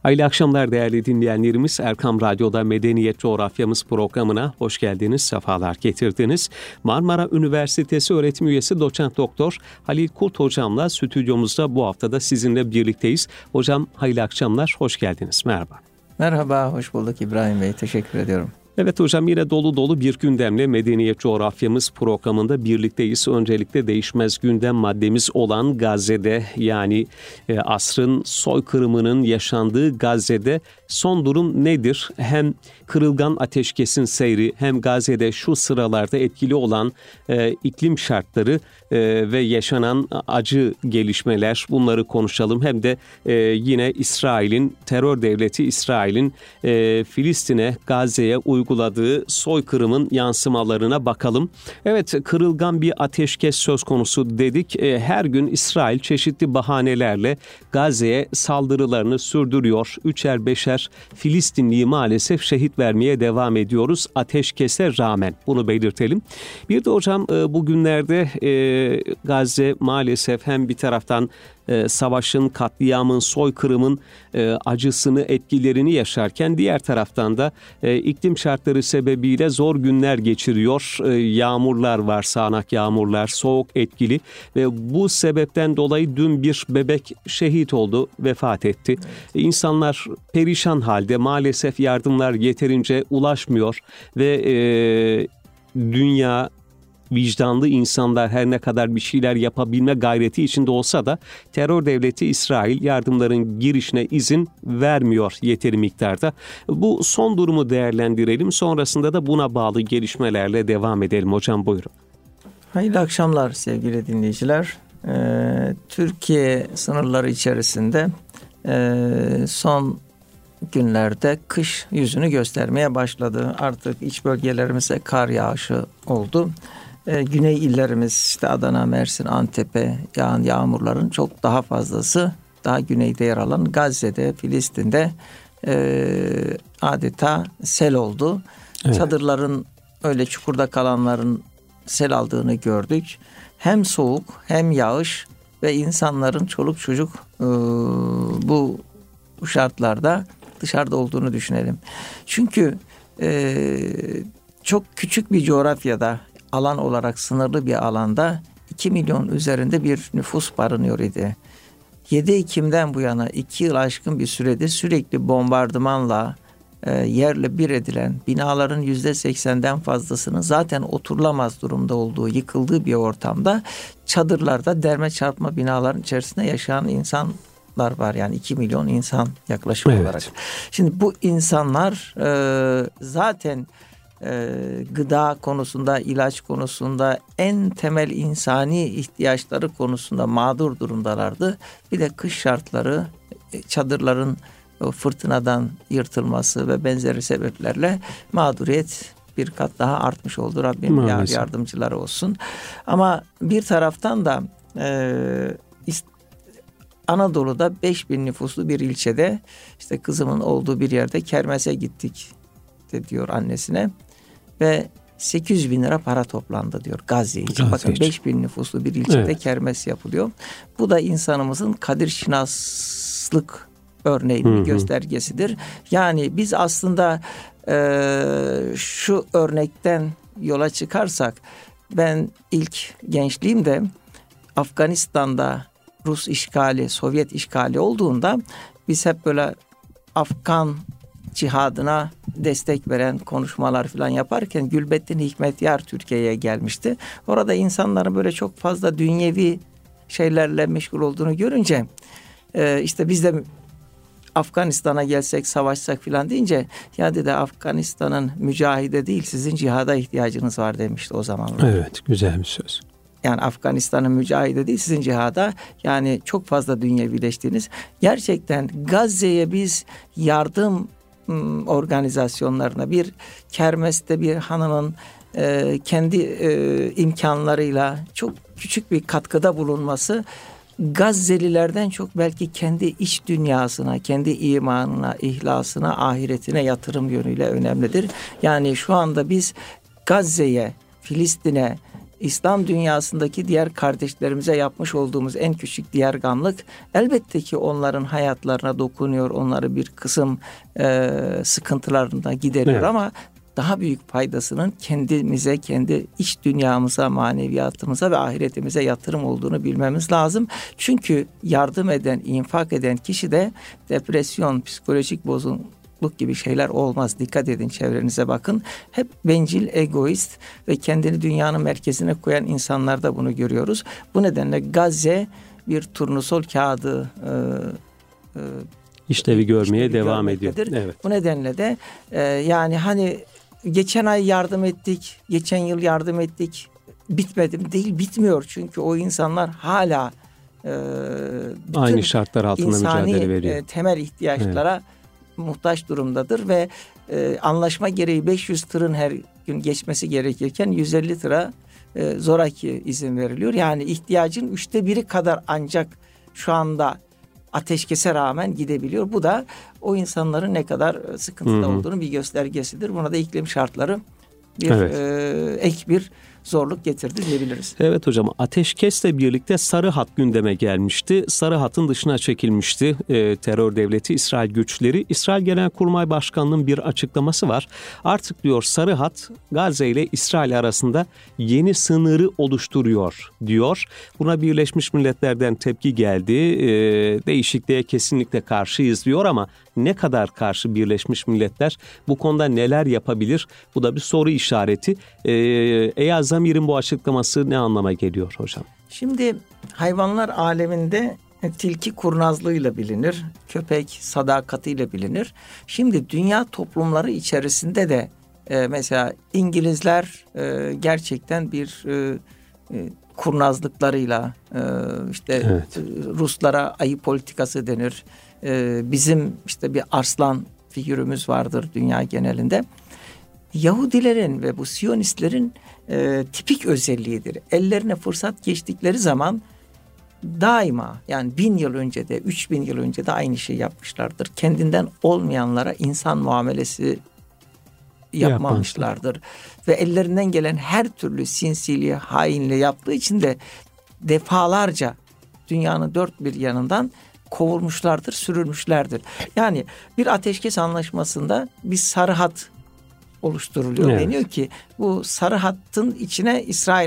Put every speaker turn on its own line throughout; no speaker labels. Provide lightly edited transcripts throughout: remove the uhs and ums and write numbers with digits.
Hayırlı akşamlar değerli dinleyenlerimiz. Erkam Radyo'da Medeniyet Coğrafyamız programına hoş geldiniz, sefalar getirdiniz. Marmara Üniversitesi öğretim üyesi doçent doktor Halil Kurt hocamla stüdyomuzda bu haftada sizinle birlikteyiz. Hocam hayırlı akşamlar, hoş geldiniz. Merhaba.
Merhaba, hoş bulduk İbrahim Bey. Teşekkür ediyorum.
Evet hocam, yine dolu dolu bir gündemle Medeniyet Coğrafyamız programında birlikteyiz. Öncelikle değişmez gündem maddemiz olan Gazze'de, yani asrın soykırımının yaşandığı Gazze'de son durum nedir? Hem kırılgan ateşkesin seyri, hem Gazze'de şu sıralarda etkili olan iklim şartları ve yaşanan acı gelişmeler, bunları konuşalım. Hem de yine İsrail'in, terör devleti İsrail'in Filistin'e, Gazze'ye uyguladığı soykırımın yansımalarına bakalım. Evet, kırılgan bir ateşkes söz konusu dedik. Her gün İsrail çeşitli bahanelerle Gazze'ye saldırılarını sürdürüyor. Üçer beşer Filistinliyi maalesef şehit vermeye devam ediyoruz ateşkese rağmen. Bunu belirtelim. Bir de hocam bugünlerde Gazze maalesef hem bir taraftan savaşın, katliamın, soykırımın acısını, etkilerini yaşarken diğer taraftan da iklim şartları sebebiyle zor günler geçiriyor. Yağmurlar var, sağanak yağmurlar, soğuk etkili ve bu sebepten dolayı dün bir bebek şehit oldu, vefat etti. Evet. İnsanlar perişan halde, maalesef yardımlar yeterince ulaşmıyor ve dünya, vicdanlı insanlar her ne kadar bir şeyler yapabilme gayreti içinde olsa da terör devleti İsrail yardımların girişine izin vermiyor yeteri miktarda. Bu son durumu değerlendirelim. Sonrasında da buna bağlı gelişmelerle devam edelim. Hocam buyurun.
Hayırlı akşamlar sevgili dinleyiciler. Türkiye sınırları içerisinde son günlerde kış yüzünü göstermeye başladı. Artık iç bölgelerimize kar yağışı oldu. Güney illerimiz, işte Adana, Mersin, Antep'e yağan yağmurların çok daha fazlası daha güneyde yer alan Gazze'de, Filistin'de adeta sel oldu. Evet. Çadırların, öyle çukurda kalanların sel aldığını gördük. Hem soğuk hem yağış ve insanların çoluk çocuk bu şartlarda dışarıda olduğunu düşünelim. Çünkü çok küçük bir coğrafyada, alan olarak sınırlı bir alanda 2 milyon üzerinde bir nüfus barınıyor idi. 7 Ekim'den bu yana 2 yıl aşkın bir süredir sürekli bombardımanla yerle bir edilen, binaların %80'den fazlasının zaten oturulamaz durumda olduğu, yıkıldığı bir ortamda çadırlarda derme çarpma binaların içerisinde yaşayan insanlar var. Yani 2 milyon insan yaklaşık olarak. Şimdi bu insanlar zaten gıda konusunda, ilaç konusunda, en temel insani ihtiyaçları konusunda mağdur durumdalardı. Bir de kış şartları, çadırların fırtınadan yırtılması ve benzeri sebeplerle mağduriyet bir kat daha artmış oldu. Rabbim yardımcıları olsun. Ama bir taraftan da Anadolu'da 5000 nüfuslu bir ilçede, işte kızımın olduğu bir yerde kermese gittik diyor annesine ve 800 bin lira para toplandı diyor Gazze için. Bakın 5000 nüfuslu bir ilçede kermes yapılıyor. Bu da insanımızın kadir şinaslık örneğinin göstergesidir. Yani biz aslında şu örnekten yola çıkarsak, ben ilk gençliğimde Afganistan'da Rus işgali, Sovyet işgali olduğunda biz hep böyle Afgan cihadına destek veren konuşmalar falan yaparken Gülbettin Hikmetyar Türkiye'ye gelmişti. Orada insanların böyle çok fazla dünyevi şeylerle meşgul olduğunu görünce işte biz de Afganistan'a gelsek, savaşsak falan deyince, ya dedi, Afganistan'ın mücahide değil, sizin cihada ihtiyacınız var demişti o zamanlar.
Evet, güzel bir söz.
Yani Afganistan'ın mücahide değil, sizin cihada, yani çok fazla dünyevileştiğiniz. Gerçekten Gazze'ye biz yardım organizasyonlarına, bir kermeste bir hanımın kendi imkanlarıyla çok küçük bir katkıda bulunması, Gazze'lilerden çok belki kendi iç dünyasına, kendi imanına, ihlasına, ahiretine yatırım yönüyle önemlidir. Yani şu anda biz Gazze'ye, Filistin'e İslam dünyasındaki diğer kardeşlerimize yapmış olduğumuz en küçük diyargamlık elbette ki onların hayatlarına dokunuyor, onları bir kısım sıkıntılarına gideriyor, evet. Ama daha büyük faydasının kendimize, kendi iç dünyamıza, maneviyatımıza ve ahiretimize yatırım olduğunu bilmemiz lazım. Çünkü yardım eden, infak eden kişi de depresyon, psikolojik bozukluk gibi şeyler olmaz. Dikkat edin, çevrenize bakın. Hep bencil, egoist ve kendini dünyanın merkezine koyan insanlarda bunu görüyoruz. Bu nedenle Gazze bir turnusol kağıdı
işlevi görmeye devam ediyor.
Evet. Bu nedenle de yani hani geçen ay yardım ettik, geçen yıl yardım ettik, bitmedi mi? Değil, bitmiyor. Çünkü o insanlar hala
aynı şartlar altında mücadele veriyor.
Temel ihtiyaçlara muhtaç durumdadır ve anlaşma gereği 500 tırın her gün geçmesi gerekirken 150 tıra zoraki izin veriliyor. Yani ihtiyacın 1/3 kadar ancak şu anda ateşkese rağmen gidebiliyor. Bu da o insanların ne kadar sıkıntıda olduğunu bir göstergesidir. Buna da iklim şartları bir ek bir zorluk getirdi diyebiliriz.
Evet hocam, ateşkesle birlikte Sarı Hat gündeme gelmişti. Sarı Hat'ın dışına çekilmişti terör devleti İsrail güçleri. İsrail Genelkurmay Başkanlığı'nın bir açıklaması var. Artık diyor Sarı Hat Gazze ile İsrail arasında yeni sınırı oluşturuyor diyor. Buna Birleşmiş Milletler'den tepki geldi. Değişikliğe kesinlikle karşıyız diyor ama ne kadar karşı Birleşmiş Milletler? Bu konuda neler yapabilir? Bu da bir soru işareti. Eyal Zamir'in bu açıklaması ne anlama geliyor hocam?
Şimdi hayvanlar aleminde tilki kurnazlığıyla bilinir, köpek sadakatiyle bilinir. Şimdi dünya toplumları içerisinde de mesela İngilizler gerçekten bir kurnazlıklarıyla işte Ruslara ayı politikası denir. Bizim işte bir arslan figürümüz vardır dünya genelinde. Yahudilerin ve bu Siyonistlerin tipik özelliğidir. Ellerine fırsat geçtikleri zaman daima, yani 1000 yıl önce de 3000 yıl önce de aynı şeyi yapmışlardır. Kendinden olmayanlara insan muamelesi yapmamışlardır. Ve ellerinden gelen her türlü sinsiliği, hainliği yaptığı için de defalarca dünyanın dört bir yanından kovulmuşlardır, sürülmüşlerdir. Yani bir ateşkes anlaşmasında bir sarı hat oluşturuluyor. Evet. Deniyor ki bu sarı hattın içine İsrail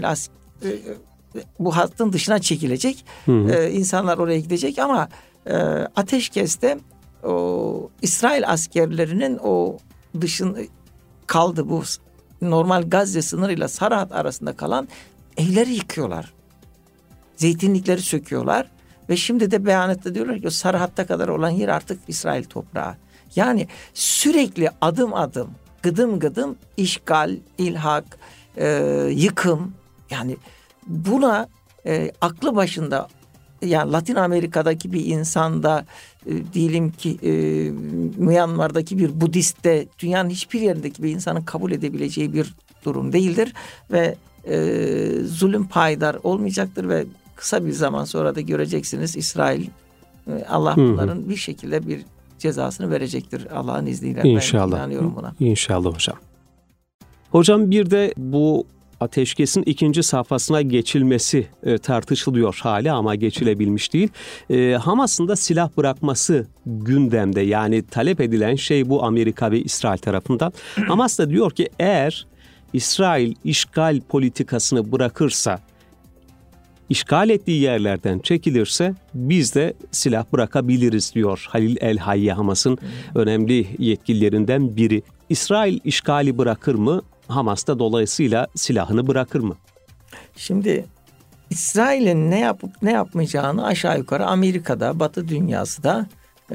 bu hattın dışına çekilecek. İnsanlar oraya gidecek ama ateşkeste o İsrail askerlerinin o dışın kaldı, bu normal Gazze sınırıyla sarı hat arasında kalan evleri yıkıyorlar. Zeytinlikleri söküyorlar. Ve şimdi de beyanette diyorlar ki o sarı hatta kadar olan yer artık İsrail toprağı. Yani sürekli adım adım, gıdım gıdım işgal, ilhak, yıkım. Yani buna aklı başında, yani Latin Amerika'daki bir insanda, diyelim ki Myanmar'daki bir Budist'te, dünyanın hiçbir yerindeki bir insanın kabul edebileceği bir durum değildir. Ve zulüm payidar olmayacaktır ve kısa bir zaman sonra da göreceksiniz İsrail, Allah bunların bir şekilde bir cezasını verecektir Allah'ın izniyle.
İnşallah.
Ben inanıyorum buna.
İnşallah hocam. Hocam bir de bu ateşkesin ikinci safhasına geçilmesi tartışılıyor hala ama geçilebilmiş değil. Hamas'ın da silah bırakması gündemde, yani talep edilen şey bu Amerika ve İsrail tarafından. Hamas da diyor ki eğer İsrail işgal politikasını bırakırsa, işgal ettiği yerlerden çekilirse biz de silah bırakabiliriz diyor Halil El-Hayye, Hamas'ın önemli yetkililerinden biri. İsrail işgali bırakır mı? Hamas da dolayısıyla silahını bırakır mı?
Şimdi İsrail'in ne yapıp ne yapmayacağını aşağı yukarı Amerika'da, Batı dünyası da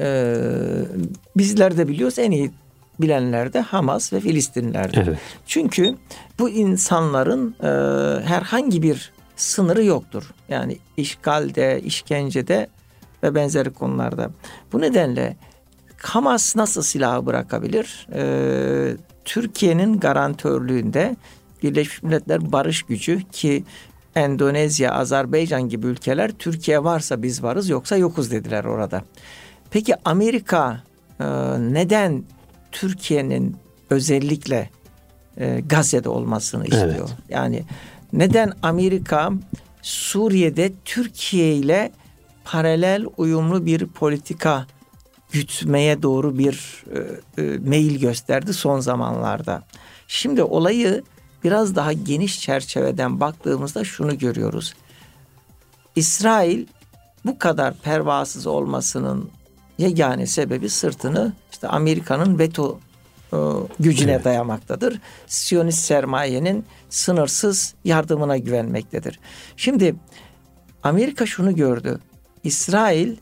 bizler de biliyoruz. En iyi bilenler de Hamas ve Filistinlerdir. Evet. Çünkü bu insanların herhangi bir sınırı yoktur. Yani işgalde, işkencede ve benzeri konularda. Bu nedenle Hamas nasıl silahı bırakabilir? Türkiye'nin garantörlüğünde Birleşmiş Milletler Barış Gücü, ki Endonezya, Azerbaycan gibi ülkeler Türkiye varsa biz varız, yoksa yokuz dediler orada. Peki Amerika neden Türkiye'nin özellikle Gazze'de olmasını istiyor? Evet. Yani Neden Amerika Suriye'de Türkiye ile paralel uyumlu bir politika gütmeye doğru bir meyil gösterdi son zamanlarda? Şimdi olayı biraz daha geniş çerçeveden baktığımızda şunu görüyoruz. İsrail bu kadar pervasız olmasının yegane sebebi sırtını işte Amerika'nın veto gücüne dayamaktadır. Siyonist sermayenin sınırsız yardımına güvenmektedir. Şimdi Amerika şunu gördü. İsrail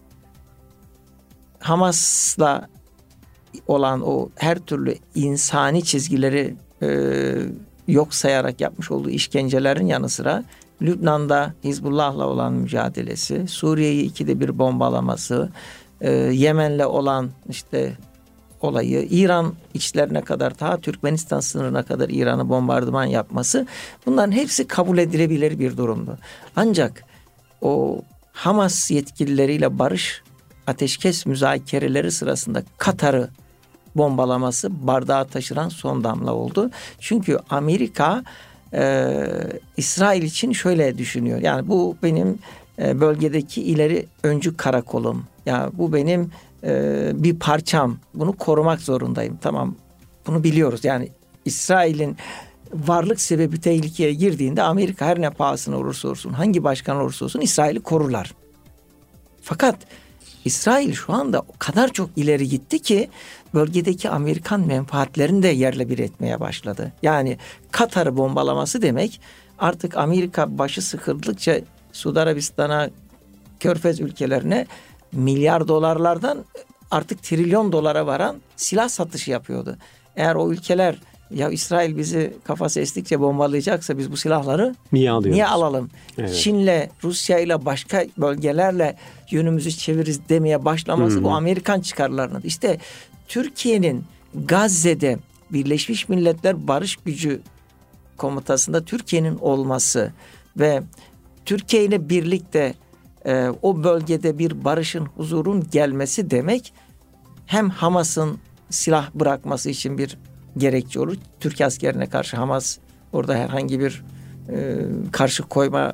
Hamas'la olan o her türlü insani çizgileri yok sayarak yapmış olduğu işkencelerin yanı sıra Lübnan'da Hizbullah'la olan mücadelesi, Suriye'yi 2'de 1 bombalaması, Yemen'le olan işte olayı, İran içlerine kadar ta Türkmenistan sınırına kadar İran'ı bombardıman yapması, bunların hepsi kabul edilebilir bir durumdu. Ancak o Hamas yetkilileriyle barış ateşkes müzakereleri sırasında Katar'ı bombalaması bardağı taşıran son damla oldu. Çünkü Amerika İsrail için şöyle düşünüyor. Yani bu benim bölgedeki ileri öncü karakolum. Yani bu benim bir parçam. Bunu korumak zorundayım. Tamam, bunu biliyoruz. Yani İsrail'in varlık sebebi tehlikeye girdiğinde Amerika her ne pahasına olursa olsun, hangi başkan olursa olsun İsrail'i korurlar. Fakat İsrail şu anda o kadar çok ileri gitti ki bölgedeki Amerikan menfaatlerini de yerle bir etmeye başladı. Yani Katar'ı bombalaması demek, artık Amerika başı sıkıldıkça Suudi Arabistan'a, Körfez ülkelerine milyar dolarlardan artık trilyon dolara varan silah satışı yapıyordu. Eğer o ülkeler ya İsrail bizi kafası estikçe bombalayacaksa biz bu silahları niye alalım? Evet. Çin'le, Rusya'yla, başka bölgelerle yönümüzü çeviririz demeye başlaması bu Amerikan çıkarlarının. İşte Türkiye'nin Gazze'de Birleşmiş Milletler Barış Gücü Komutası'nda Türkiye'nin olması ve Türkiye ile birlikte o bölgede bir barışın, huzurun gelmesi demek, hem Hamas'ın silah bırakması için bir gerekçe olur. Türk askerine karşı Hamas orada herhangi bir karşı koyma,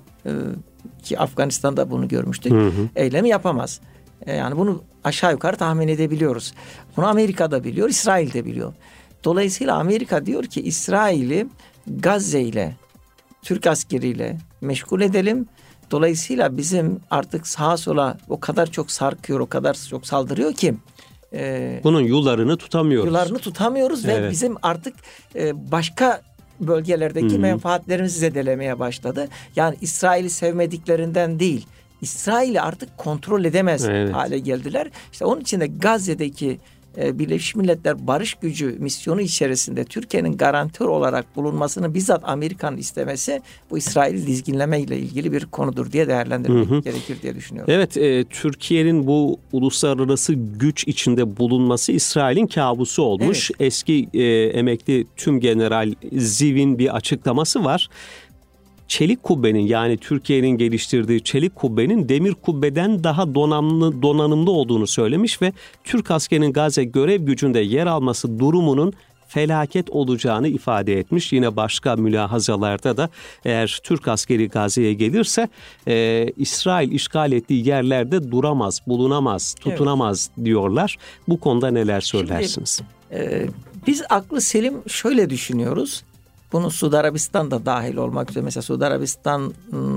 ki Afganistan'da bunu görmüştük, eylemi yapamaz. Yani bunu aşağı yukarı tahmin edebiliyoruz. Bunu Amerika da biliyor, İsrail de biliyor. Dolayısıyla Amerika diyor ki İsrail'i Gazze ile, Türk askeriyle meşgul edelim. Dolayısıyla bizim artık sağa sola o kadar çok sarkıyor, o kadar çok saldırıyor ki
bunun yollarını tutamıyoruz.
Ve bizim artık başka bölgelerdeki menfaatlerimizi zedelemeye başladı. Yani İsrail'i sevmediklerinden değil, İsrail'i artık kontrol edemez hale geldiler. İşte onun için de Gazze'deki Birleşmiş Milletler Barış Gücü misyonu içerisinde Türkiye'nin garantör olarak bulunmasını bizzat Amerika'nın istemesi bu İsrail'i dizginleme ile ilgili bir konudur diye değerlendirmek gerekir diye düşünüyorum.
Evet, Türkiye'nin bu uluslararası güç içinde bulunması İsrail'in kabusu olmuş. Evet. Eski emekli Tümgeneral Ziv'in bir açıklaması var. Çelik kubbenin, yani Türkiye'nin geliştirdiği çelik kubbenin demir kubbeden daha donanımlı olduğunu söylemiş ve Türk askerinin Gazze görev gücünde yer alması durumunun felaket olacağını ifade etmiş. Yine başka mülahazalarda da eğer Türk askeri Gazze'ye gelirse İsrail işgal ettiği yerlerde duramaz, bulunamaz, tutunamaz diyorlar. Bu konuda neler söylersiniz?
Şimdi, biz aklı selim şöyle düşünüyoruz. Bunu Suudi Arabistan da dahil olmak üzere. Mesela Suudi Arabistan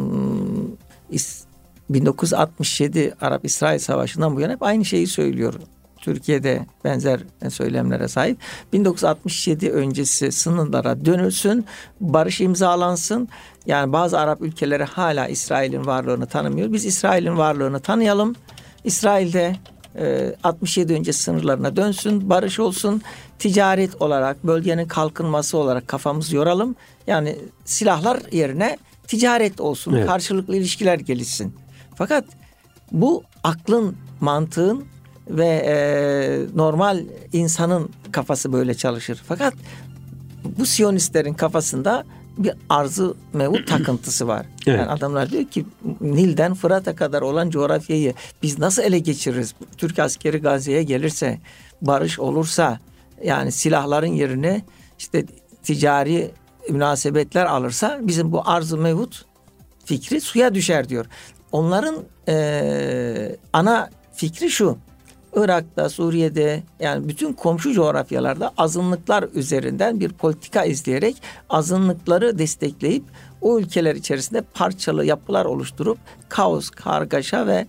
1967 Arap-İsrail Savaşı'ndan bu yana hep aynı şeyi söylüyor. Türkiye'de benzer söylemlere sahip. 1967 öncesi sınırlara dönülsün, barış imzalansın. Yani bazı Arap ülkeleri hala İsrail'in varlığını tanımıyor. Biz İsrail'in varlığını tanıyalım. İsrail'de 67 önce sınırlarına dönsün, barış olsun, ticaret olarak, bölgenin kalkınması olarak kafamızı yoralım. Yani silahlar yerine ticaret olsun, karşılıklı ilişkiler gelişsin. Fakat bu aklın, mantığın ve normal insanın kafası böyle çalışır. Fakat bu Siyonistlerin kafasında bir arzu mevut takıntısı var. Evet. Yani adamlar diyor ki Nil'den Fırat'a kadar olan coğrafyayı biz nasıl ele geçiririz? Türk askeri Gazze'ye gelirse, barış olursa, yani silahların yerine işte ticari münasebetler alırsa bizim bu arz-ı mevhut fikri suya düşer diyor. Onların ana fikri şu: Irak'ta, Suriye'de, yani bütün komşu coğrafyalarda azınlıklar üzerinden bir politika izleyerek azınlıkları destekleyip o ülkeler içerisinde parçalı yapılar oluşturup kaos, kargaşa ve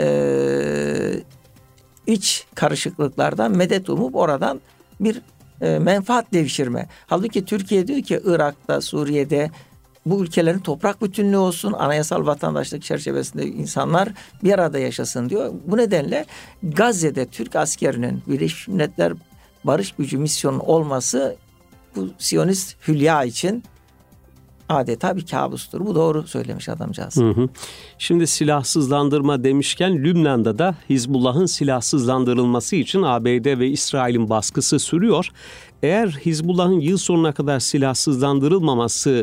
iç karışıklıklardan medet umup oradan bir menfaat devşirme. Halbuki Türkiye diyor ki Irak'ta, Suriye'de bu ülkelerin toprak bütünlüğü olsun, anayasal vatandaşlık çerçevesinde insanlar bir arada yaşasın diyor. Bu nedenle Gazze'de Türk askerinin Birleşmiş Milletler Barış Gücü misyonu olması bu Siyonist hülya için adeta bir kabustur. Bu doğru söylemiş adamcağız.
Şimdi silahsızlandırma demişken Lübnan'da da Hizbullah'ın silahsızlandırılması için ABD ve İsrail'in baskısı sürüyor. Eğer Hizbullah'ın yıl sonuna kadar silahsızlandırılmaması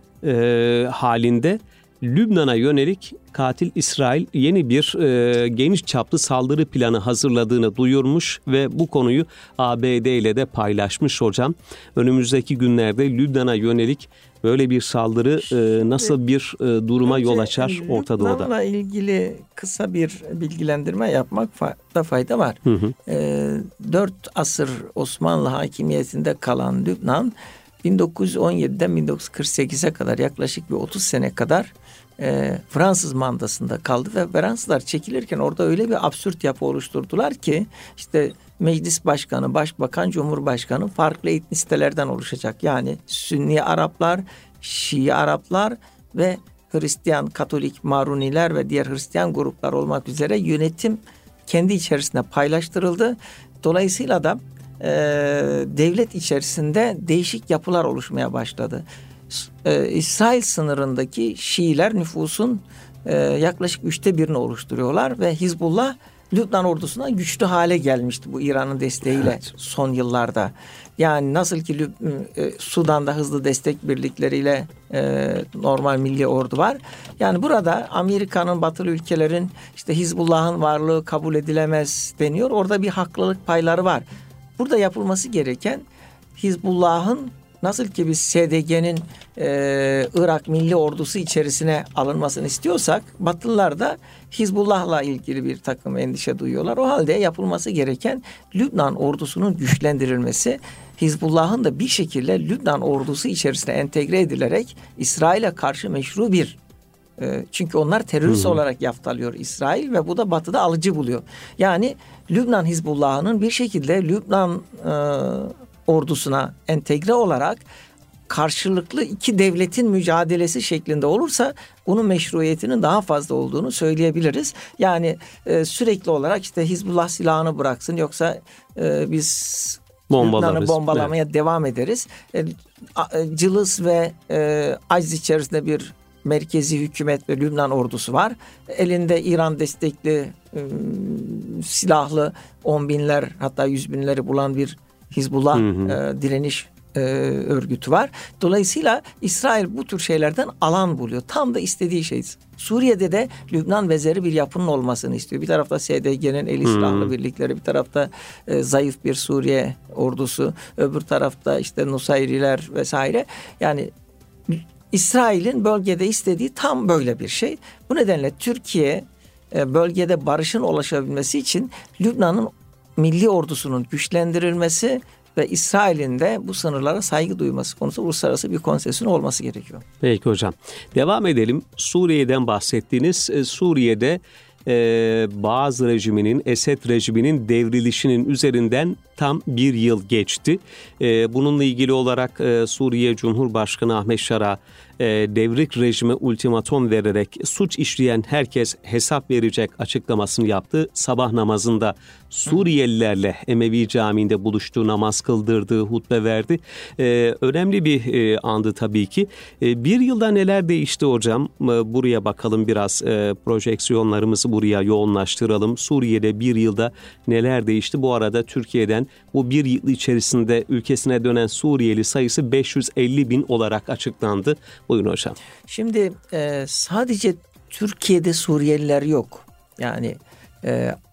halinde Lübnan'a yönelik katil İsrail yeni bir geniş çaplı saldırı planı hazırladığını duyurmuş ve bu konuyu ABD ile de paylaşmış hocam. Önümüzdeki günlerde Lübnan'a yönelik böyle bir saldırı nasıl bir duruma yol açar Orta Doğu'da?
Lübnan'la ilgili kısa bir bilgilendirme yapmakta fayda var. 4 asır Osmanlı hakimiyetinde kalan Lübnan 1917'den 1948'e kadar yaklaşık bir 30 sene kadar Fransız mandasında kaldı ve Fransızlar çekilirken orada öyle bir absürt yapı oluşturdular ki işte meclis başkanı, başbakan, cumhurbaşkanı farklı etnisitelerden oluşacak. Yani Sünni Araplar, Şii Araplar ve Hristiyan, Katolik, Maruniler ve diğer Hristiyan gruplar olmak üzere yönetim kendi içerisinde paylaştırıldı. Dolayısıyla da devlet içerisinde değişik yapılar oluşmaya başladı. İsrail sınırındaki Şiiler nüfusun yaklaşık 1/3'ünü oluşturuyorlar ve Hizbullah Lübnan ordusuna güçlü hale gelmişti bu İran'ın desteğiyle son yıllarda. Yani nasıl ki Sudan'da hızlı destek birlikleriyle normal milli ordu var. Yani burada Amerika'nın, batılı ülkelerin işte Hizbullah'ın varlığı kabul edilemez deniyor. Orada bir haklılık payları var. Burada yapılması gereken Hizbullah'ın nasıl ki biz SDG'nin Irak Milli Ordusu içerisine alınmasını istiyorsak Batılılar da Hizbullah'la ilgili bir takım endişe duyuyorlar. O halde yapılması gereken Lübnan ordusunun güçlendirilmesi, Hizbullah'ın da bir şekilde Lübnan ordusu içerisine entegre edilerek İsrail'e karşı meşru bir çünkü onlar terörist olarak yaftalıyor İsrail ve bu da Batı'da alıcı buluyor. Yani Lübnan Hizbullah'ının bir şekilde Lübnan ordusuna entegre olarak karşılıklı iki devletin mücadelesi şeklinde olursa bunun meşruiyetinin daha fazla olduğunu söyleyebiliriz. Yani sürekli olarak işte Hizbullah silahını bıraksın yoksa biz Lübnan'ı bombalamaya devam ederiz. Cılız ve aciz içerisinde bir merkezi hükümet ve Lübnan ordusu var. Elinde İran destekli silahlı 10 binler hatta 100 binleri bulan bir Hizbullah direniş örgütü var. Dolayısıyla İsrail bu tür şeylerden alan buluyor. Tam da istediği şey. Suriye'de de Lübnan benzeri bir yapının olmasını istiyor. Bir tarafta SDG'nin eli silahlı birlikleri, bir tarafta zayıf bir Suriye ordusu, öbür tarafta işte Nusayriler vesaire. Yani İsrail'in bölgede istediği tam böyle bir şey. Bu nedenle Türkiye bölgede barışın ulaşabilmesi için Lübnan'ın milli ordusunun güçlendirilmesi ve İsrail'in de bu sınırlara saygı duyması konusunda uluslararası bir konsensüsün olması gerekiyor.
Peki hocam. Devam edelim. Suriye'den bahsettiniz. Suriye'de Baaz rejiminin, Esed rejiminin devrilişinin üzerinden tam bir yıl geçti. Bununla ilgili olarak Suriye Cumhurbaşkanı Ahmet Şara devrik rejime ultimatom vererek suç işleyen herkes hesap verecek açıklamasını yaptı. Sabah namazında Suriyelilerle Emevi Camii'nde buluştuğu, namaz kıldırdığı, hutbe verdi. Önemli bir andı tabii ki. Bir yılda neler değişti hocam? Buraya bakalım biraz, projeksiyonlarımızı buraya yoğunlaştıralım. Suriye'de bir yılda neler değişti? Bu arada Türkiye'den bu bir yıl içerisinde ülkesine dönen Suriyeli sayısı 550 bin olarak açıklandı. Buyurun hocam.
Şimdi sadece Türkiye'de Suriyeliler yok. Yani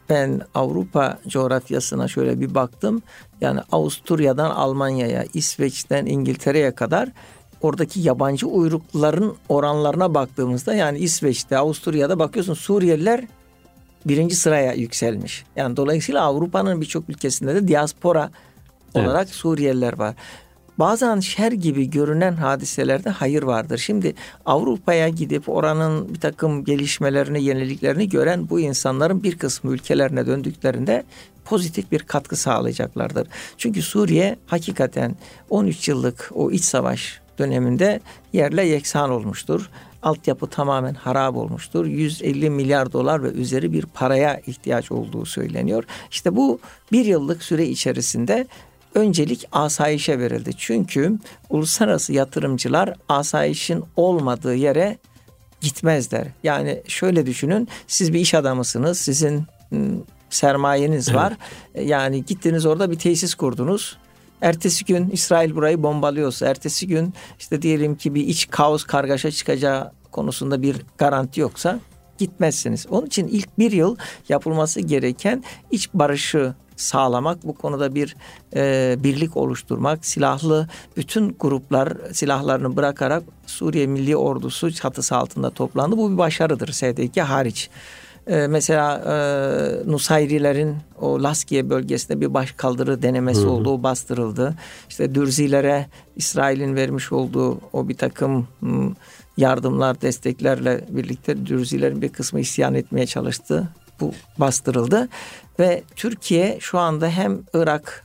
ben Avrupa coğrafyasına şöyle bir baktım. Yani Avusturya'dan Almanya'ya, İsveç'ten İngiltere'ye kadar oradaki yabancı uyrukluların oranlarına baktığımızda, yani İsveç'te, Avusturya'da bakıyorsun Suriyeliler birinci sıraya yükselmiş. Yani dolayısıyla Avrupa'nın birçok ülkesinde de diaspora olarak evet, Suriyeliler var. Bazen şer gibi görünen hadiselerde hayır vardır. Şimdi Avrupa'ya gidip oranın bir takım gelişmelerini, yeniliklerini gören bu insanların bir kısmı ülkelerine döndüklerinde pozitif bir katkı sağlayacaklardır. Çünkü Suriye hakikaten 13 yıllık o iç savaş döneminde yerle yeksan olmuştur. Altyapı tamamen harap olmuştur. 150 milyar dolar ve üzeri bir paraya ihtiyaç olduğu söyleniyor. İşte bu bir yıllık süre içerisinde öncelik asayişe verildi. Çünkü uluslararası yatırımcılar asayişin olmadığı yere gitmezler. Yani şöyle düşünün, siz bir iş adamısınız, sizin sermayeniz var. Yani gittiniz orada bir tesis kurdunuz. Ertesi gün İsrail burayı bombalıyorsa, ertesi gün işte diyelim ki bir iç kaos, kargaşa çıkacağı konusunda bir garanti yoksa gitmezsiniz. Onun için ilk bir yıl yapılması gereken iç barışı sağlamak, bu konuda bir birlik oluşturmak, silahlı bütün gruplar silahlarını bırakarak Suriye Milli Ordusu çatısı altında toplandı. Bu bir başarıdır SDG hariç. Mesela Nusayrilerin o Laskiye bölgesinde bir başkaldırı denemesi oldu, o bastırıldı. İşte Dürzilere İsrail'in vermiş olduğu o bir takım yardımlar, desteklerle birlikte Dürzilerin bir kısmı isyan etmeye çalıştı. Bu bastırıldı ve Türkiye şu anda hem Irak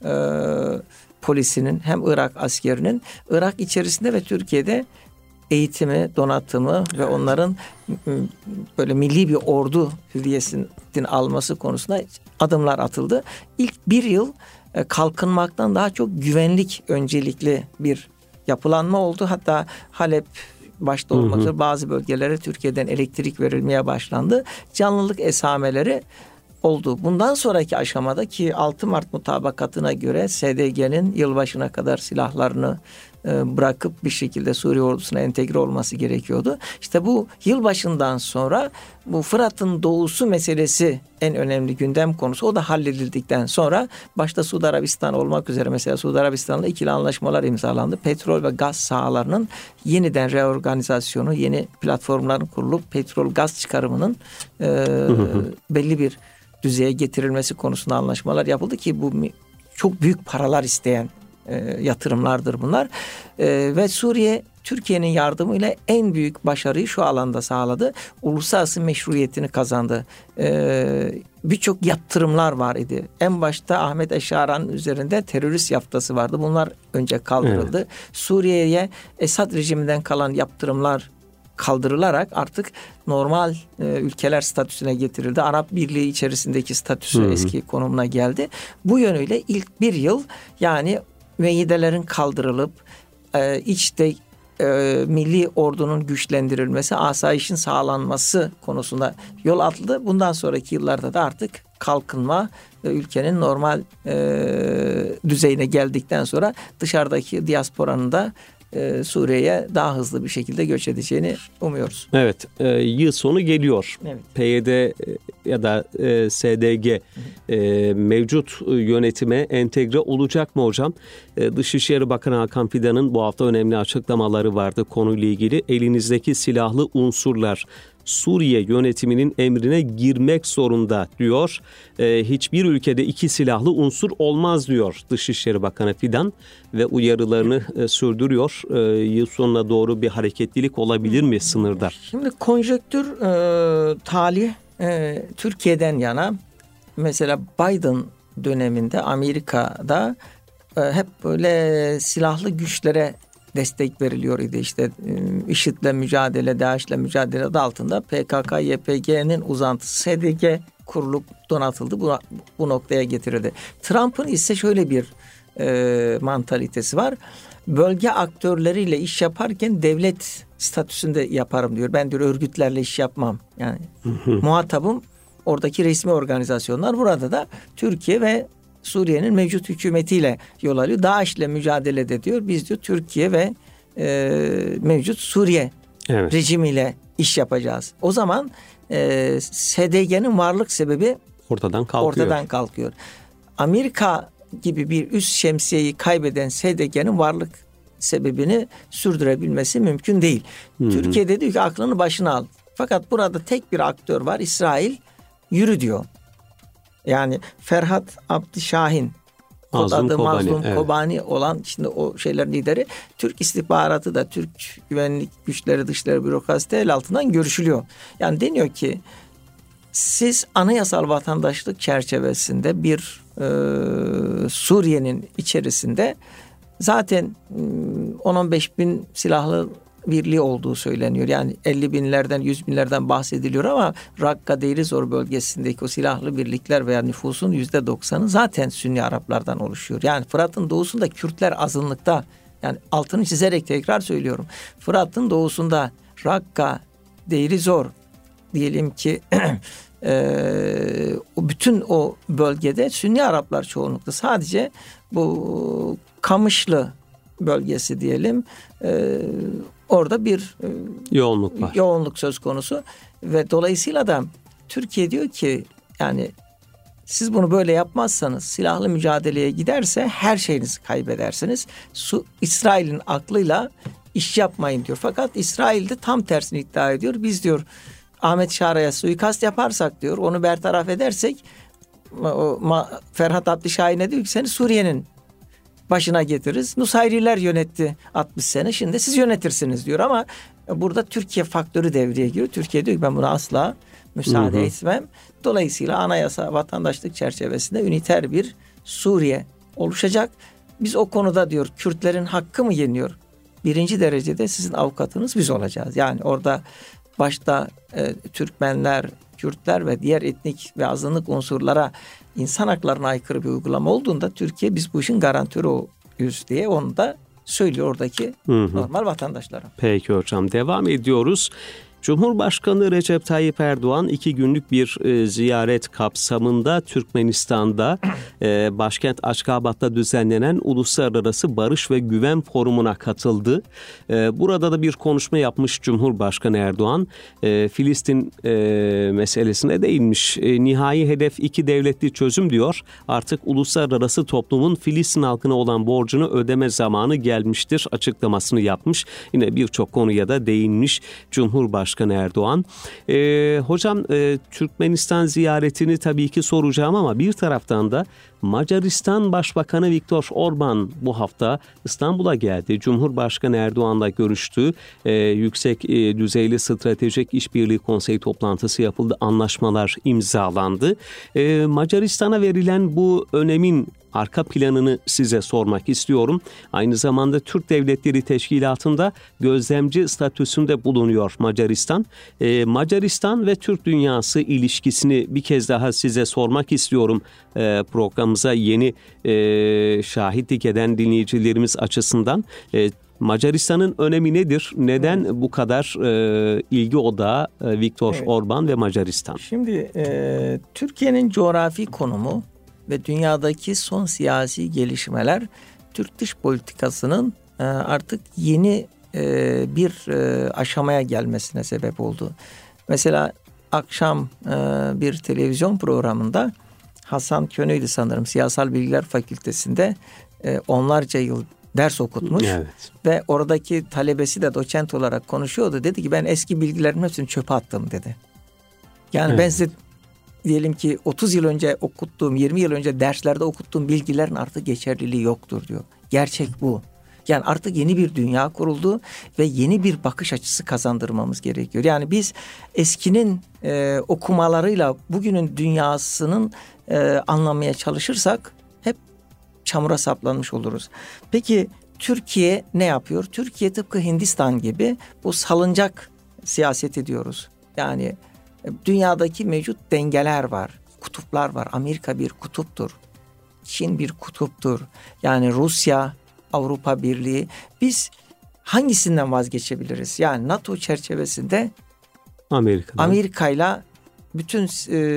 polisinin hem Irak askerinin Irak içerisinde ve Türkiye'de eğitimi, donatımı ve onların böyle milli bir ordu hüviyesini alması konusunda adımlar atıldı. İlk bir yıl kalkınmaktan daha çok güvenlik öncelikli bir yapılanma oldu. Hatta Halep başta olmak üzere bazı bölgelere Türkiye'den elektrik verilmeye başlandı. Canlılık esameleri oldu. Bundan sonraki aşamada ki 6 Mart mutabakatına göre SDG'nin yılbaşına kadar silahlarını bırakıp bir şekilde Suriye ordusuna entegre olması gerekiyordu. İşte bu yılbaşından sonra bu Fırat'ın doğusu meselesi en önemli gündem konusu. O da halledildikten sonra başta Suudi Arabistan olmak üzere mesela Suudi Arabistan'la ikili anlaşmalar imzalandı. Petrol ve gaz sahalarının yeniden reorganizasyonu, yeni platformların kurulup petrol gaz çıkarımının belli bir düzeye getirilmesi konusunda anlaşmalar yapıldı ki bu çok büyük paralar isteyen yatırımlardır bunlar. Ve Suriye Türkiye'nin yardımıyla en büyük başarıyı şu alanda sağladı. Uluslararası meşruiyetini kazandı. Birçok yatırımlar var idi. En başta Ahmet Eşara'nın üzerinde terörist yaftası vardı. Bunlar önce kaldırıldı. Evet. Suriye'ye Esad rejiminden kalan yaptırımlar kaldırılarak artık normal ülkeler statüsüne getirildi. Arap Birliği içerisindeki statüsü eski konumuna geldi. Bu yönüyle ilk bir yıl yani müeyyidelerin kaldırılıp içte milli ordunun güçlendirilmesi, asayişin sağlanması konusunda yol atıldı. Bundan sonraki yıllarda da artık kalkınma ülkenin normal düzeyine geldikten sonra dışarıdaki diasporanın da Suriye'ye daha hızlı bir şekilde göç edeceğini umuyoruz.
Evet, yıl sonu geliyor. Evet. PYD ya da SDG mevcut yönetime entegre olacak mı hocam? Dışişleri Bakanı Hakan Fidan'ın bu hafta önemli açıklamaları vardı konuyla ilgili. Elinizdeki silahlı unsurlar Suriye yönetiminin emrine girmek zorunda diyor. Hiçbir ülkede iki silahlı unsur olmaz diyor Dışişleri Bakanı Fidan ve uyarılarını sürdürüyor. Yıl sonuna doğru bir hareketlilik olabilir mi sınırda?
Şimdi konjektür talih Türkiye'den yana. Mesela Biden döneminde Amerika'da hep böyle silahlı güçlere destek veriliyor idi. İşte IŞİD'le mücadele, DAEŞ'le mücadele adı altında PKK-YPG'nin uzantısı SDG kurulup donatıldı. Bu noktaya getirildi. Trump'ın ise şöyle bir mantalitesi var. Bölge aktörleriyle iş yaparken devlet statüsünde yaparım diyor. Ben diyor örgütlerle iş yapmam. Yani muhatabım oradaki resmi organizasyonlar. Burada da Türkiye ve Suriye'nin mevcut hükümetiyle yol alıyor. DAEŞ'le mücadelede diyor. Biz diyor Türkiye ve mevcut Suriye rejimiyle iş yapacağız. O zaman SDG'nin varlık sebebi
ortadan
kalkıyor. Amerika gibi bir üst şemsiyeyi kaybeden SDG'nin varlık sebebini sürdürebilmesi mümkün değil. Türkiye'de diyor ki aklını başına al. Fakat burada tek bir aktör var, İsrail. Yürü diyor. Yani Ferhat Abdüşahin, adı Mazlum Kobani olan şimdi o şeylerin lideri, Türk istihbaratı da Türk güvenlik güçleri, dışişleri bürokrasisi el altından görüşülüyor. Yani deniyor ki siz anayasal vatandaşlık çerçevesinde bir Suriye'nin içerisinde zaten 10-15 bin silahlı birliği olduğu söyleniyor. Yani 50 binlerden 100 binlerden bahsediliyor ama Rakka, Deirizor bölgesindeki o silahlı birlikler veya nüfusun %90'ı zaten Sünni Araplardan oluşuyor. Yani Fırat'ın doğusunda Kürtler azınlıkta. Yani altını çizerek tekrar söylüyorum. Fırat'ın doğusunda Rakka, Deirizor diyelim ki bütün o bölgede Sünni Araplar çoğunlukla. Sadece bu Kamışlı bölgesi diyelim orada bir
yoğunluk var.
Yoğunluk söz konusu ve dolayısıyla da Türkiye diyor ki yani siz bunu böyle yapmazsanız, silahlı mücadeleye giderse her şeyinizi kaybedersiniz. İsrail'in aklıyla iş yapmayın diyor. Fakat İsrail de tam tersini iddia ediyor. Biz diyor Ahmet Şara'ya suikast yaparsak diyor, onu bertaraf edersek Ferhat Abdüşahin'e diyor ki seni Suriye'nin başına getiririz. Nusayriler yönetti 60 sene. Şimdi siz yönetirsiniz diyor ama burada Türkiye faktörü devreye giriyor. Türkiye diyor ki ben buna asla müsaade etmem. Dolayısıyla anayasa vatandaşlık çerçevesinde üniter bir Suriye oluşacak. Biz o konuda diyor Kürtlerin hakkı mı yeniyor? Birinci derecede sizin avukatınız biz olacağız. Yani orada başta Türkmenler, Kürtler ve diğer etnik ve azınlık unsurlara insan haklarına aykırı bir uygulama olduğunda Türkiye biz bu işin garantörüyüz diye onu da söylüyor oradaki normal vatandaşlara.
Peki hocam, devam ediyoruz. Cumhurbaşkanı Recep Tayyip Erdoğan 2 günlük bir ziyaret kapsamında Türkmenistan'da başkent Aşkabat'ta düzenlenen Uluslararası Barış ve Güven Forumu'na katıldı. Burada da bir konuşma yapmış Cumhurbaşkanı Erdoğan. Filistin meselesine değinmiş. Nihai hedef 2 devletli çözüm diyor. Artık uluslararası toplumun Filistin halkına olan borcunu ödeme zamanı gelmiştir açıklamasını yapmış. Yine birçok konuya da değinmiş Cumhurbaşkanı Erdoğan. Hocam Türkmenistan ziyaretini tabii ki soracağım ama bir taraftan da Macaristan Başbakanı Viktor Orban bu hafta İstanbul'a geldi. Cumhurbaşkanı Erdoğan'la görüştü. Yüksek düzeyli stratejik işbirliği konseyi toplantısı yapıldı. Anlaşmalar imzalandı. Macaristan'a verilen bu önemin arka planını size sormak istiyorum. Aynı zamanda Türk Devletleri Teşkilatı'nda gözlemci statüsünde bulunuyor Macaristan. Macaristan ve Türk dünyası ilişkisini bir kez daha size sormak istiyorum. Programımıza yeni şahitlik eden dinleyicilerimiz açısından. Macaristan'ın önemi nedir? Neden bu kadar ilgi odağı Viktor Orban ve Macaristan?
Şimdi Türkiye'nin coğrafi konumu ve dünyadaki son siyasi gelişmeler Türk dış politikasının artık yeni bir aşamaya gelmesine sebep oldu. Mesela akşam bir televizyon programında Hasan Könü'ydü sanırım, Siyasal Bilgiler Fakültesi'nde onlarca yıl ders okutmuş.
Evet.
Ve oradaki talebesi de doçent olarak konuşuyordu. Dedi ki ben eski bilgilerimin hepsini çöpe attım dedi. Yani ben size diyelim ki 30 yıl önce okuttuğum, 20 yıl önce derslerde okuttuğum bilgilerin artık geçerliliği yoktur diyor. Gerçek bu. Yani artık yeni bir dünya kuruldu ve yeni bir bakış açısı kazandırmamız gerekiyor. Yani biz eskinin okumalarıyla bugünün dünyasının anlamaya çalışırsak hep çamura saplanmış oluruz. Peki Türkiye ne yapıyor? Türkiye tıpkı Hindistan gibi bu salıncak siyaseti diyoruz. Yani dünyadaki mevcut dengeler var, kutuplar var. Amerika bir kutuptur, Çin bir kutuptur. Yani Rusya, Avrupa Birliği. Biz hangisinden vazgeçebiliriz? Yani NATO çerçevesinde Amerika'yla bütün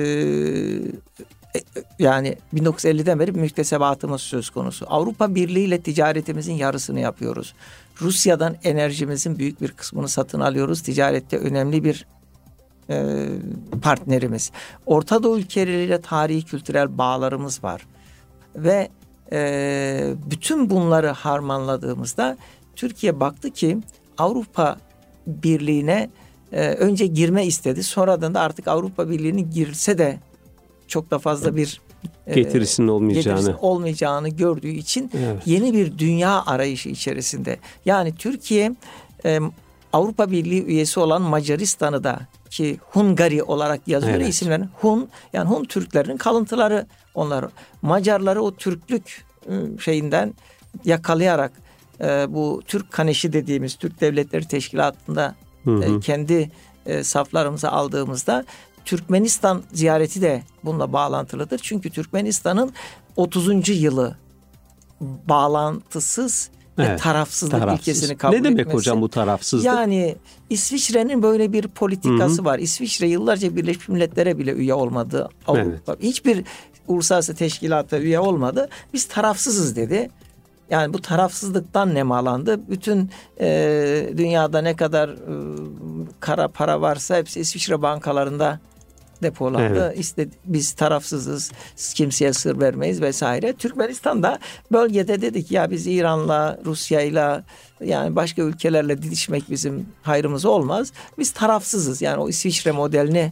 yani 1950'den beri bir müktesebatımız söz konusu. Avrupa Birliği ile ticaretimizin yarısını yapıyoruz. Rusya'dan enerjimizin büyük bir kısmını satın alıyoruz. Ticarette önemli bir partnerimiz. Orta Doğu ülkeleriyle tarihi kültürel bağlarımız var. Ve bütün bunları harmanladığımızda Türkiye baktı ki Avrupa Birliği'ne önce girme istedi. Sonradan da artık Avrupa Birliği'ne girse de çok da fazla bir
getirisinin
olmayacağını gördüğü için yeni bir dünya arayışı içerisinde. Yani Türkiye Avrupa Birliği üyesi olan Macaristan'ı da, ki Hungary olarak yazıyor isimlerin, yani Hun Türklerinin kalıntıları onlar. Macarları o Türklük şeyinden yakalayarak bu Türk Kaneşi dediğimiz Türk Devletleri Teşkilatı'nda kendi saflarımıza aldığımızda Türkmenistan ziyareti de bununla bağlantılıdır. Çünkü Türkmenistan'ın 30. yılı bağlantısız ve tarafsızlık ilkesini kabul etmesi.
Ne demek hocam bu tarafsızlık?
Yani İsviçre'nin böyle bir politikası var. İsviçre yıllarca Birleşmiş Milletler'e bile üye olmadı. Hiçbir uluslararası teşkilata üye olmadı. Biz tarafsızız dedi. Yani bu tarafsızlıktan nemalandı. Bütün dünyada ne kadar kara para varsa hepsi İsviçre bankalarında depolandı. İşte biz tarafsızız, kimseye sır vermeyiz vesaire. Türkmenistan da bölgede dedik ya biz İran'la, Rusya'yla, yani başka ülkelerle didişmek bizim hayrımıza olmaz. Biz tarafsızız. Yani o İsviçre modelini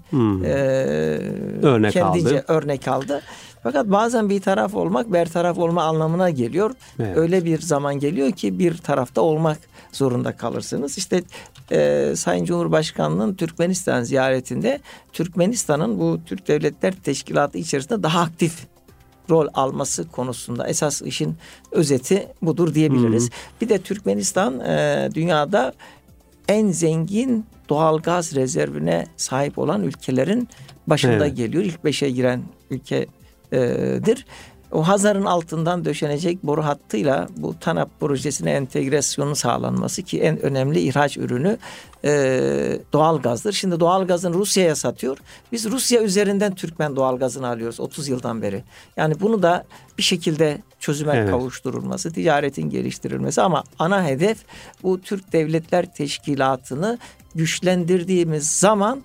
örnek aldı. Fakat bazen bir taraf olmak bertaraf olma anlamına geliyor. Öyle bir zaman geliyor ki bir tarafta olmak zorunda kalırsınız. İşte Sayın Cumhurbaşkanı'nın Türkmenistan ziyaretinde Türkmenistan'ın bu Türk Devletler Teşkilatı içerisinde daha aktif rol alması konusunda esas işin özeti budur diyebiliriz. Bir de Türkmenistan dünyada en zengin doğalgaz rezervine sahip olan ülkelerin başında geliyor. İlk 5'e giren ülkedir. O Hazar'ın altından döşenecek boru hattıyla bu TANAP projesine entegrasyonu sağlanması, ki en önemli ihraç ürünü doğalgazdır. Şimdi doğalgazını Rusya'ya satıyor. Biz Rusya üzerinden Türkmen doğalgazını alıyoruz 30 yıldan beri. Yani bunu da bir şekilde çözüme kavuşturulması, ticaretin geliştirilmesi, ama ana hedef bu Türk Devletler Teşkilatı'nı güçlendirdiğimiz zaman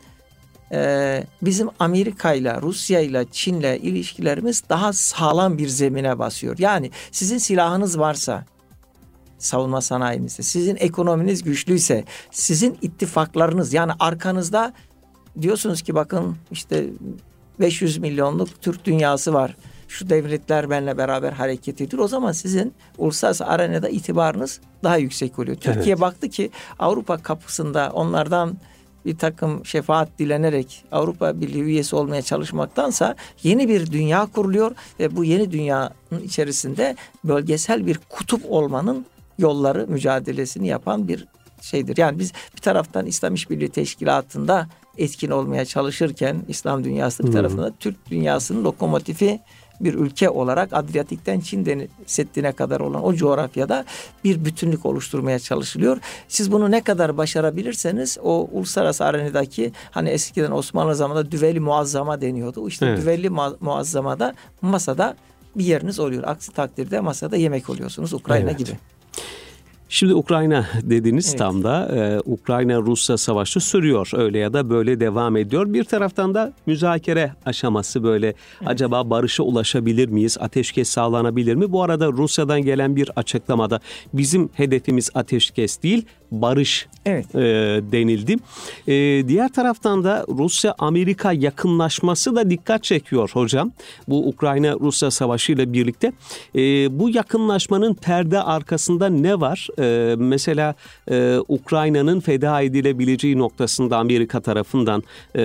bizim Amerika'yla, Rusya'yla, Çin'le ilişkilerimiz daha sağlam bir zemine basıyor. Yani sizin silahınız varsa, savunma sanayinizde, sizin ekonominiz güçlüyse, sizin ittifaklarınız, yani arkanızda diyorsunuz ki bakın işte 500 milyonluk Türk dünyası var. Şu devletler benimle beraber hareket ediyor. O zaman sizin uluslararası arenada itibarınız daha yüksek oluyor. Türkiye baktı ki Avrupa kapısında onlardan bir takım şefaat dilenerek Avrupa Birliği üyesi olmaya çalışmaktansa yeni bir dünya kuruluyor ve bu yeni dünyanın içerisinde bölgesel bir kutup olmanın yolları, mücadelesini yapan bir şeydir. Yani biz bir taraftan İslam İşbirliği Teşkilatı'nda etkin olmaya çalışırken İslam dünyası, bir tarafında Türk dünyasının lokomotifi bir ülke olarak Adriyatik'ten Çin Seddi'ne kadar olan o coğrafyada bir bütünlük oluşturmaya çalışılıyor. Siz bunu ne kadar başarabilirseniz o uluslararası arenadaki, hani eskiden Osmanlı zamanında düveli muazzama deniyordu. İşte düveli muazzamada masada bir yeriniz oluyor. Aksi takdirde masada yemek oluyorsunuz, Ukrayna gibi.
Şimdi Ukrayna dediniz, tam da Ukrayna-Rusya savaşı sürüyor. Öyle ya da böyle devam ediyor. Bir taraftan da müzakere aşaması böyle. Acaba barışa ulaşabilir miyiz? Ateşkes sağlanabilir mi? Bu arada Rusya'dan gelen bir açıklamada bizim hedefimiz ateşkes değil, barış denildi. Diğer taraftan da Rusya-Amerika yakınlaşması da dikkat çekiyor hocam. Bu Ukrayna-Rusya savaşı ile birlikte. Bu yakınlaşmanın perde arkasında ne var? Mesela Ukrayna'nın feda edilebileceği noktasında Amerika tarafından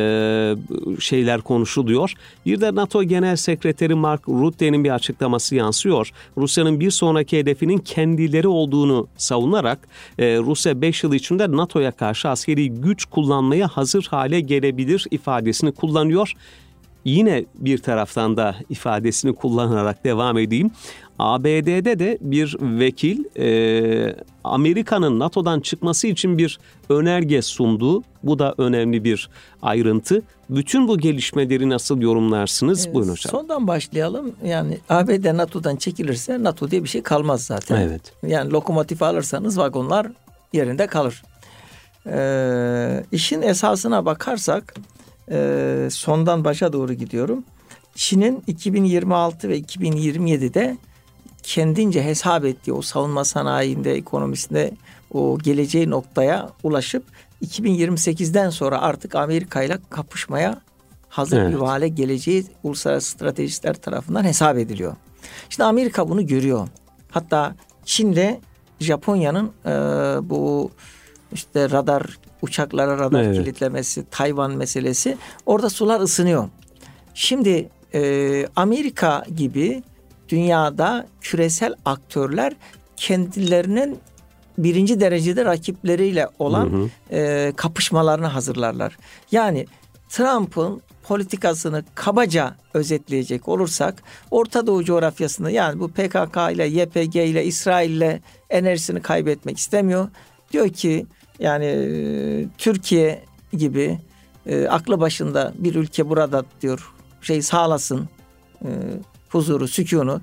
şeyler konuşuluyor. Bir de NATO Genel Sekreteri Mark Rutte'nin bir açıklaması yansıyor. Rusya'nın bir sonraki hedefinin kendileri olduğunu savunarak Rusya 5 yıl içinde NATO'ya karşı askeri güç kullanmaya hazır hale gelebilir ifadesini kullanıyor. Yine bir taraftan da ifadesini kullanarak devam edeyim. ABD'de de bir vekil Amerika'nın NATO'dan çıkması için bir önerge sundu. Bu da önemli bir ayrıntı. Bütün bu gelişmeleri nasıl yorumlarsınız? Buyurun hocam.
Sondan başlayalım. Yani ABD NATO'dan çekilirse NATO diye bir şey kalmaz zaten.
Evet.
Yani lokomotif alırsanız vagonlar yerinde kalır. İşin esasına bakarsak sondan başa doğru gidiyorum. Çin'in 2026 ve 2027'de kendince hesap ettiği o savunma sanayinde, ekonomisinde o geleceği noktaya ulaşıp 2028'den sonra artık Amerika ile kapışmaya hazır bir hale geleceği uluslararası stratejistler tarafından hesap ediliyor. Şimdi Amerika bunu görüyor. Hatta Çin'le Japonya'nın bu işte uçaklara radar kilitlemesi, Tayvan meselesi, orada sular ısınıyor. Şimdi Amerika gibi dünyada küresel aktörler kendilerinin birinci derecede rakipleriyle olan kapışmalarını hazırlarlar. Yani Trump'ın politikasını kabaca özetleyecek olursak, Orta Doğu coğrafyasında, yani bu PKK ile, YPG ile, İsrail ile enerjisini kaybetmek istemiyor. Diyor ki yani Türkiye gibi aklı başında bir ülke burada diyor sağlasın huzuru, sükûnu.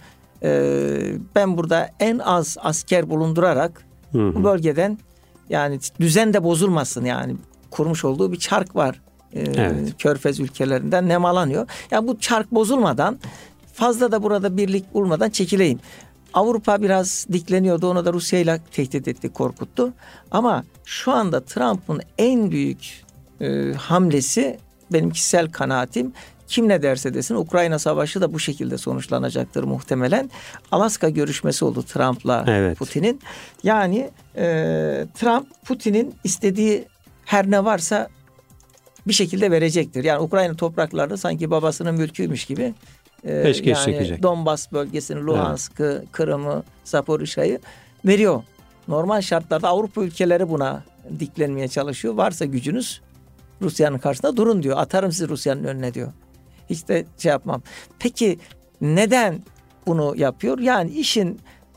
Ben burada en az asker bulundurarak bu bölgeden, yani düzen de bozulmasın, yani kurmuş olduğu bir çark var. Körfez ülkelerinden nemalanıyor. Yani bu çark bozulmadan, fazla da burada birlik bulmadan çekileyim. Avrupa biraz dikleniyordu. Onu da Rusya ile tehdit etti, korkuttu. Ama şu anda Trump'ın en büyük hamlesi, benim kişisel kanaatim, kim ne derse desin Ukrayna Savaşı da bu şekilde sonuçlanacaktır muhtemelen. Alaska görüşmesi oldu Trump'la Putin'in. Yani Trump Putin'in istediği her ne varsa bir şekilde verecektir. Yani Ukrayna topraklarda sanki babasının mülküymüş gibi.
Peşkeş
yani
çekecek.
Donbas bölgesini, Luhansk'ı, Kırım'ı, Zaporijya'yı veriyor. Normal şartlarda Avrupa ülkeleri buna diklenmeye çalışıyor. Varsa gücünüz Rusya'nın karşısında durun diyor. Atarım sizi Rusya'nın önüne diyor. Hiç de yapmam. Peki neden bunu yapıyor? Yani işin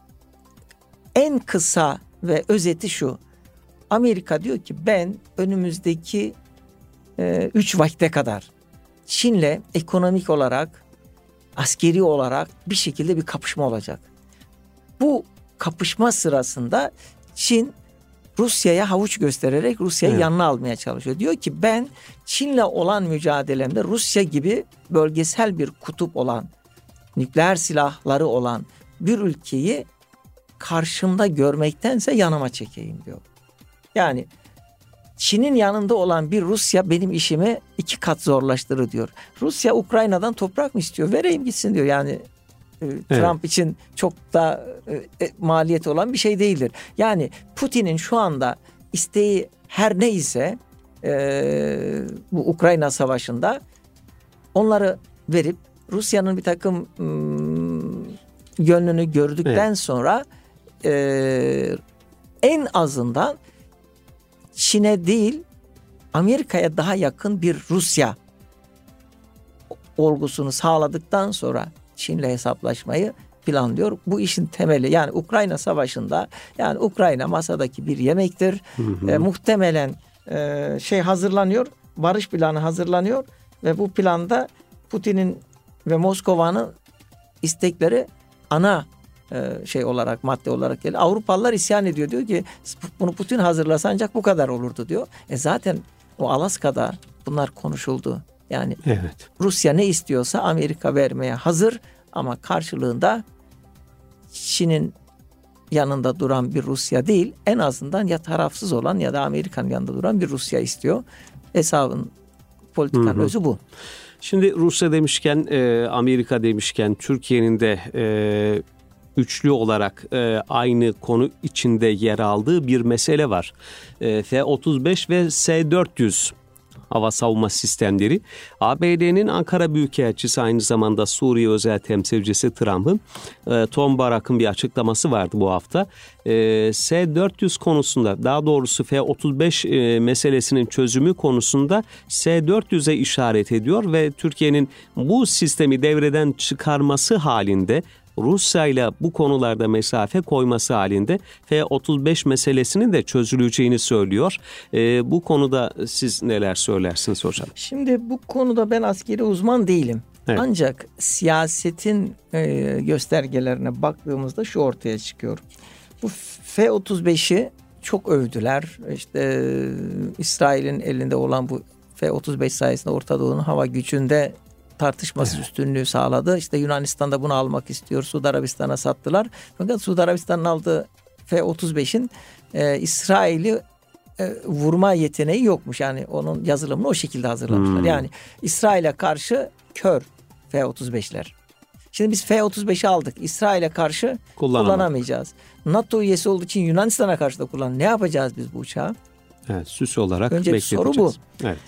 en kısa ve özeti şu. Amerika diyor ki ben önümüzdeki 3 vakte kadar Çin'le ekonomik olarak, askeri olarak bir şekilde bir kapışma olacak. Bu kapışma sırasında Çin Rusya'ya havuç göstererek Rusya'yı yanına almaya çalışıyor. Diyor ki ben Çin'le olan mücadelemde Rusya gibi bölgesel bir kutup olan, nükleer silahları olan bir ülkeyi karşımda görmektense yanıma çekeyim diyor. Yani Çin'in yanında olan bir Rusya benim işimi 2 kat zorlaştırır diyor. Rusya Ukrayna'dan toprak mı istiyor? Vereyim gitsin diyor. Yani Trump için çok da maliyeti olan bir şey değildir. Yani Putin'in şu anda isteği her neyse bu Ukrayna Savaşı'nda onları verip Rusya'nın bir takım gönlünü gördükten sonra en azından Çin'e değil Amerika'ya daha yakın bir Rusya olgusunu sağladıktan sonra Çin'le hesaplaşmayı planlıyor. Bu işin temeli, yani Ukrayna Savaşı'nda, yani Ukrayna masadaki bir yemektir. Muhtemelen hazırlanıyor, barış planı hazırlanıyor ve bu planda Putin'in ve Moskova'nın istekleri ana olarak, madde olarak geliyor. Avrupalılar isyan ediyor, diyor ki bunu Putin hazırlasa ancak bu kadar olurdu diyor. Zaten o Alaska'da bunlar konuşuldu. Yani Rusya ne istiyorsa Amerika vermeye hazır ama karşılığında Çin'in yanında duran bir Rusya değil, en azından ya tarafsız olan ya da Amerika'nın yanında duran bir Rusya istiyor. Hesabın, politikanın özü bu.
Şimdi Rusya demişken, Amerika demişken, Türkiye'nin de üçlü olarak aynı konu içinde yer aldığı bir mesele var. F-35 ve S-400 hava savunma sistemleri. ABD'nin Ankara Büyükelçisi, aynı zamanda Suriye özel temsilcisi Trump'ın, Tom Barak'ın bir açıklaması vardı bu hafta. S-400 konusunda, daha doğrusu F-35 meselesinin çözümü konusunda S-400'e işaret ediyor ve Türkiye'nin bu sistemi devreden çıkarması halinde, Rusya ile bu konularda mesafe koyması halinde F-35 meselesinin de çözüleceğini söylüyor. Bu konuda siz neler söylersiniz hocam?
Şimdi bu konuda ben askeri uzman değilim. Ancak siyasetin göstergelerine baktığımızda şu ortaya çıkıyor. Bu F-35'i çok övdüler. İşte İsrail'in elinde olan bu F-35 sayesinde Orta Doğu'nun hava gücünde tartışmasız üstünlüğü sağladı. İşte Yunanistan da bunu almak istiyor. Suudi Arabistan'a sattılar. Fakat Suudi Arabistan'ın aldığı F-35'in İsrail'i vurma yeteneği yokmuş. Yani onun yazılımını o şekilde hazırlamışlar. Yani İsrail'e karşı kör F-35'ler. Şimdi biz F-35'i aldık. İsrail'e karşı kullanamayacağız. NATO üyesi olduğu için Yunanistan'a karşı da ne yapacağız biz bu uçağı?
Evet, süs olarak
önce
bekleteceğiz.
Soru bu.
Evet.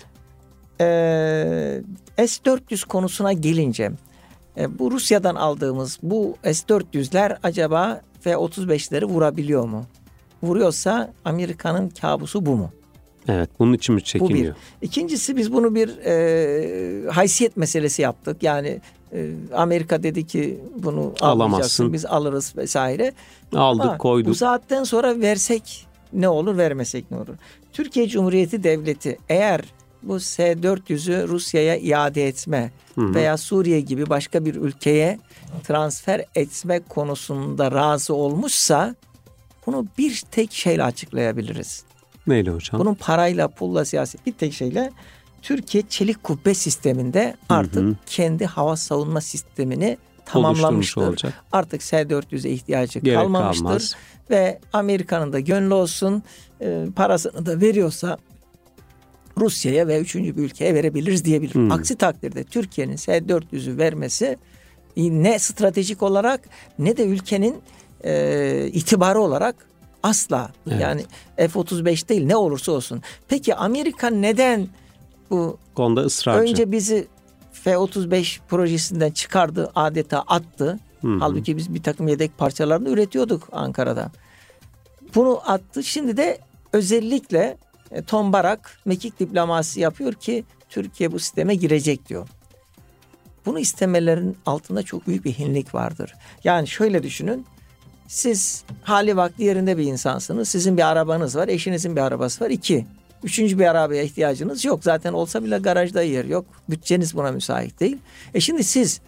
S-400 konusuna gelince bu Rusya'dan aldığımız bu S-400'ler acaba F-35'leri vurabiliyor mu? Vuruyorsa Amerika'nın kabusu bu mu?
Evet, bunun için mi çekiniyor?
Bu bir. İkincisi, biz bunu bir haysiyet meselesi yaptık. Yani Amerika dedi ki bunu almayacaksın, biz alırız vesaire.
Aldık,
ama
koyduk.
Bu saatten sonra versek ne olur, vermesek ne olur? Türkiye Cumhuriyeti Devleti eğer bu S-400'ü Rusya'ya iade etme veya Suriye gibi başka bir ülkeye transfer etme konusunda razı olmuşsa bunu bir tek şeyle açıklayabiliriz.
Neyle hocam?
Bunun parayla, pulla, siyaset bir tek şeyle, Türkiye çelik kubbe sisteminde artık kendi hava savunma sistemini tamamlamıştır. Artık S-400'e ihtiyacı kalmamıştır. Ve Amerika'nın da gönlü olsun, parasını da veriyorsa Rusya'ya ve üçüncü bir ülkeye verebiliriz diyebilir. Aksi takdirde Türkiye'nin S-400'ü vermesi ne stratejik olarak ne de ülkenin itibarı olarak asla. Evet. Yani F-35 değil, ne olursa olsun. Peki Amerika neden bu konuda ısrarcı? Önce bizi F-35 projesinden çıkardı, adeta attı. Halbuki biz bir takım yedek parçalarını üretiyorduk Ankara'da. Bunu attı. Şimdi de özellikle tombarak mekik diplomasisi yapıyor ki Türkiye bu sisteme girecek diyor. Bunu istemelerin altında çok büyük bir hinlik vardır. Yani şöyle düşünün. Siz hali vakti yerinde bir insansınız. Sizin bir arabanız var. Eşinizin bir arabası var. 2. Üçüncü bir arabaya ihtiyacınız yok. Zaten olsa bile garajda yer yok. Bütçeniz buna müsait değil. Şimdi siz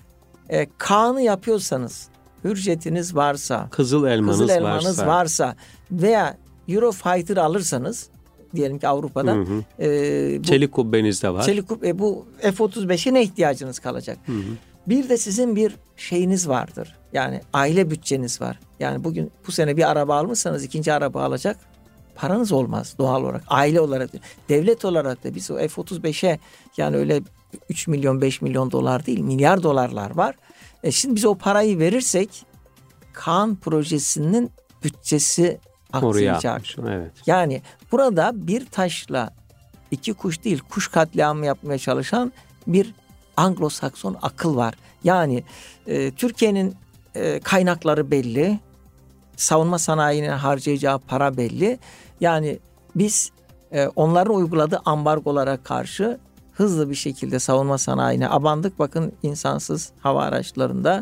Kaan'ı yapıyorsanız, hürjetiniz varsa, Kızıl elmanız varsa veya Eurofighter alırsanız, diyelim ki Avrupa'dan
çelik kubbeniz de var.
Çelik kubbe, bu F-35'e ne ihtiyacınız kalacak? Bir de sizin bir şeyiniz vardır. Yani aile bütçeniz var. Yani bu sene bir araba almışsanız ikinci araba alacak paranız olmaz doğal olarak. Aile olarak, devlet olarak da biz o F-35'e yani öyle 3 milyon 5 milyon dolar değil, milyar dolarlar var. Şimdi biz o parayı verirsek Kaan projesinin bütçesi aksayacak.
Evet.
Yani burada bir taşla iki kuş değil, kuş katliamı yapmaya çalışan bir Anglo-Sakson akıl var. Yani Türkiye'nin kaynakları belli, savunma sanayine harcayacağı para belli. Yani biz onların uyguladığı ambargolara karşı hızlı bir şekilde savunma sanayine abandık. Bakın, insansız hava araçlarında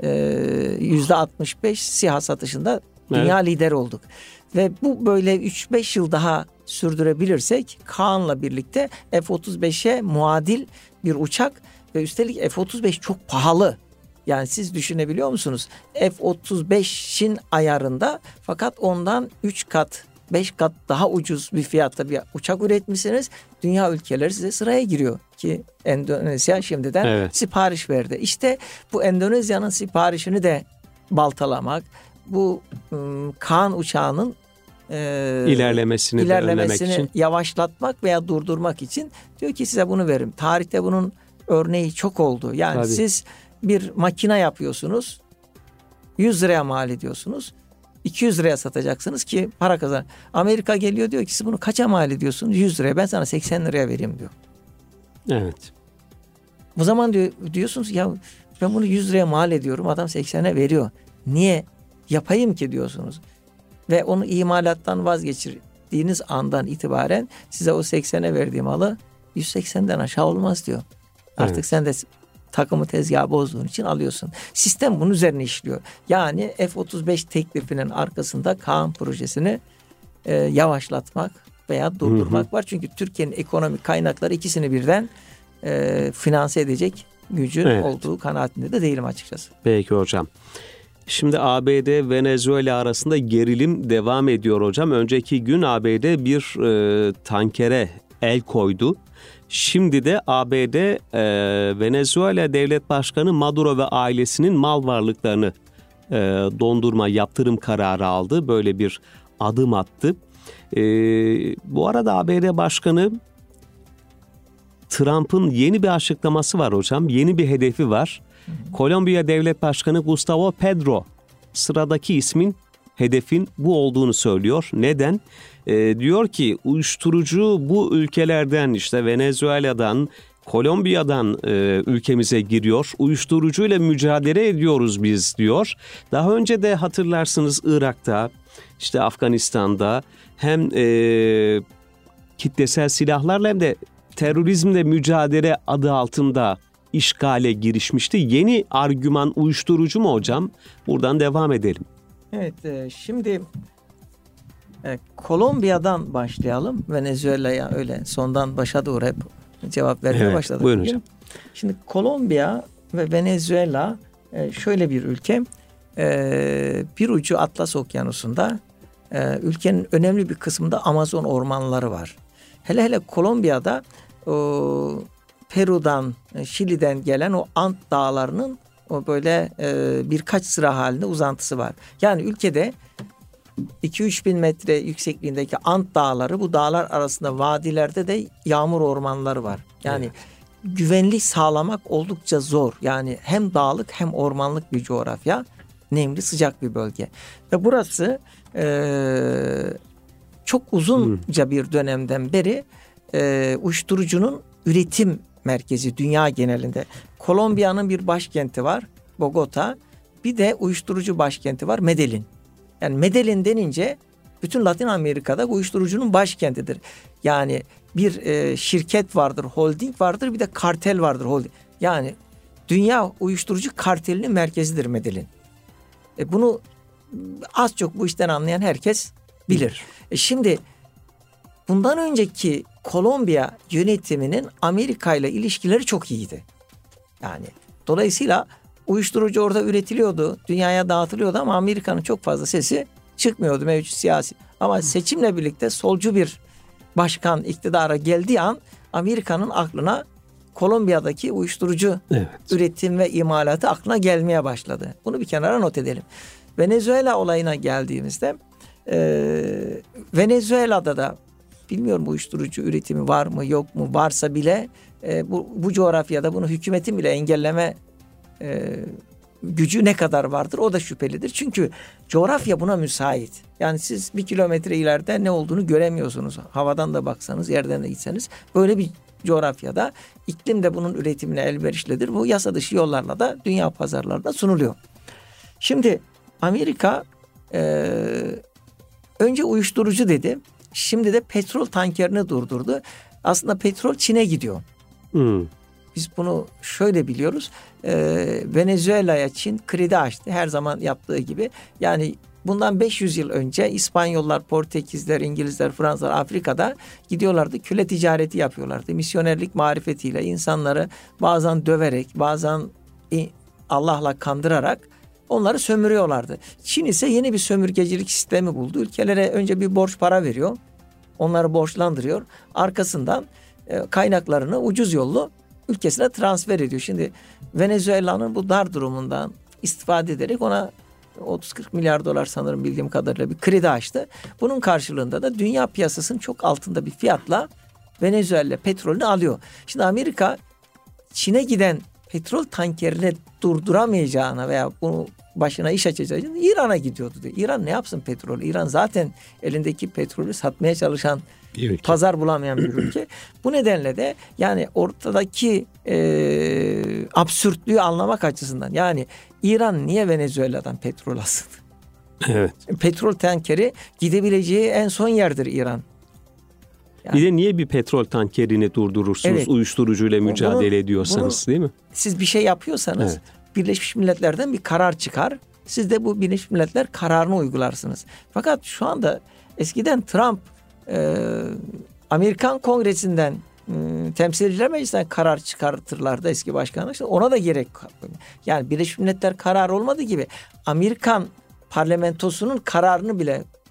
%65 SİHA satışında dünya lideri olduk. Ve bu böyle 3-5 yıl daha sürdürebilirsek Kaan'la birlikte F-35'e muadil bir uçak ve üstelik F-35 çok pahalı. Yani siz düşünebiliyor musunuz? F-35'in ayarında, fakat ondan 3 kat 5 kat daha ucuz bir fiyatta bir uçak üretmişsiniz. Dünya ülkeleri size sıraya giriyor ki Endonezya şimdiden sipariş verdi. İşte bu Endonezya'nın siparişini de baltalamak, bu Kaan uçağının ilerlemesini yavaşlatmak veya durdurmak için diyor ki size bunu veririm. Tarihte bunun örneği çok oldu. Yani siz bir makine yapıyorsunuz, 100 liraya mal ediyorsunuz, 200 liraya satacaksınız ki para kazan. Amerika geliyor, diyor ki siz bunu kaça mal ediyorsunuz? 100 liraya, ben sana 80 liraya vereyim diyor.
Evet.
O zaman diyorsunuz ya ben bunu 100 liraya mal ediyorum, adam 80'e veriyor. Niye yapayım ki diyorsunuz. Ve onu imalattan vazgeçirdiğiniz andan itibaren size o 80'e verdiği malı 180'den aşağı olmaz diyor. Artık sen de takımı tezgahı bozduğun için alıyorsun. Sistem bunun üzerine işliyor. Yani F-35 teklifinin arkasında Kaan projesini yavaşlatmak veya durdurmak var. Çünkü Türkiye'nin ekonomik kaynakları ikisini birden finanse edecek gücün olduğu kanaatinde de değilim açıkçası.
Peki hocam. Şimdi ABD Venezuela arasında gerilim devam ediyor hocam. Önceki gün ABD bir tankere el koydu Şimdi de ABD Venezuela Devlet Başkanı Maduro ve ailesinin mal varlıklarını dondurma yaptırım kararı aldı. Böyle bir adım attı. Bu arada ABD Başkanı Trump'ın yeni bir açıklaması var hocam. Yeni bir hedefi var. Kolombiya Devlet Başkanı Gustavo Petro sıradaki hedefin bu olduğunu söylüyor. Neden? Diyor ki uyuşturucu bu ülkelerden, işte Venezuela'dan, Kolombiya'dan ülkemize giriyor. Uyuşturucuyla mücadele ediyoruz biz diyor. Daha önce de hatırlarsınız Irak'ta, işte Afganistan'da hem kitlesel silahlarla hem de terörizmle mücadele adı altında işgale girişmişti. Yeni argüman uyuşturucu mu hocam? Buradan devam edelim.
Evet, şimdi Kolombiya'dan başlayalım. Venezuela'ya öyle sondan başa doğru hep cevap vermeye başladık.
Buyurun hocam.
Şimdi Kolombiya ve Venezuela şöyle bir ülke. Bir ucu Atlas Okyanusu'nda, ülkenin önemli bir kısmında Amazon ormanları var. Hele Kolombiya'da Peru'dan, Şili'den gelen o Ant dağlarının o böyle birkaç sıra halinde uzantısı var. Yani ülkede 2-3 bin metre yüksekliğindeki Ant dağları, bu dağlar arasında vadilerde de yağmur ormanları var. Yani güvenlik sağlamak oldukça zor. Yani hem dağlık hem ormanlık bir coğrafya. Nemli, sıcak bir bölge. Ve burası çok uzunca bir dönemden beri uyuşturucunun üretim merkezi dünya genelinde. Kolombiya'nın bir başkenti var, Bogota. Bir de uyuşturucu başkenti var, Medellin. Yani Medellin denince bütün Latin Amerika'da uyuşturucunun başkentidir. Yani bir şirket vardır, holding vardır, bir de kartel vardır, holding. Yani dünya uyuşturucu kartelinin merkezidir Medellin. Bunu az çok bu işten anlayan herkes bilir. Şimdi bundan önceki Kolombiya yönetiminin Amerika ile ilişkileri çok iyiydi. Yani dolayısıyla uyuşturucu orada üretiliyordu, dünyaya dağıtılıyordu ama Amerika'nın çok fazla sesi çıkmıyordu mevcut siyasi. Ama seçimle birlikte solcu bir başkan iktidara geldiği an Amerika'nın aklına Kolombiya'daki uyuşturucu üretim ve imalatı aklına gelmeye başladı. Bunu bir kenara not edelim. Venezuela olayına geldiğimizde Venezuela'da da bilmiyorum uyuşturucu üretimi var mı yok mu, varsa bile bu coğrafyada bunu hükümetin bile engelleme gücü ne kadar vardır o da şüphelidir. Çünkü coğrafya buna müsait. Yani siz 1 kilometre ileride ne olduğunu göremiyorsunuz. Havadan da baksanız, yerden de gitseniz. Böyle bir coğrafyada iklim de bunun üretimine elverişlidir. Bu yasa dışı yollarla da dünya pazarlarında sunuluyor. Şimdi Amerika önce uyuşturucu dedi. Şimdi de petrol tankerini durdurdu. Aslında petrol Çin'e gidiyor. Biz bunu şöyle biliyoruz. Venezuela'ya Çin kredi açtı. Her zaman yaptığı gibi. Yani bundan 500 yıl önce İspanyollar, Portekizler, İngilizler, Fransızlar Afrika'da gidiyorlardı. Köle ticareti yapıyorlardı. Misyonerlik marifetiyle insanları bazen döverek, bazen Allah'la kandırarak onları sömürüyorlardı. Çin ise yeni bir sömürgecilik sistemi buldu. Ülkelere önce bir borç para veriyor. Onları borçlandırıyor. Arkasından kaynaklarını ucuz yollu ülkesine transfer ediyor. Şimdi Venezuela'nın bu dar durumundan istifade ederek ona 30-40 milyar dolar sanırım bildiğim kadarıyla bir kredi açtı. Bunun karşılığında da dünya piyasasının çok altında bir fiyatla Venezuela petrolünü alıyor. Şimdi Amerika Çin'e giden petrol tankerini durduramayacağına veya bunu başına iş açacağına İran'a gidiyordu diyor. İran ne yapsın petrolü? İran zaten elindeki petrolü satmaya çalışan, pazar bulamayan bir ülke. Bu nedenle de yani ortadaki absürtlüğü anlamak açısından yani İran niye Venezuela'dan petrol alsın?
Evet.
Petrol tankeri gidebileceği en son yerdir İran.
Yani, bir de niye bir petrol tankerini durdurursunuz uyuşturucuyla mücadele ediyorsanız değil mi?
Siz bir şey yapıyorsanız Birleşmiş Milletler'den bir karar çıkar. Siz de bu Birleşmiş Milletler kararını uygularsınız. Fakat şu anda eskiden Trump Amerikan Kongresi'nden Temsilciler Meclisi'nden karar çıkartırlardı eski başkanlar. İşte ona da gerek yani Birleşmiş Milletler kararı olmadığı gibi Amerikan parlamentosunun kararını bile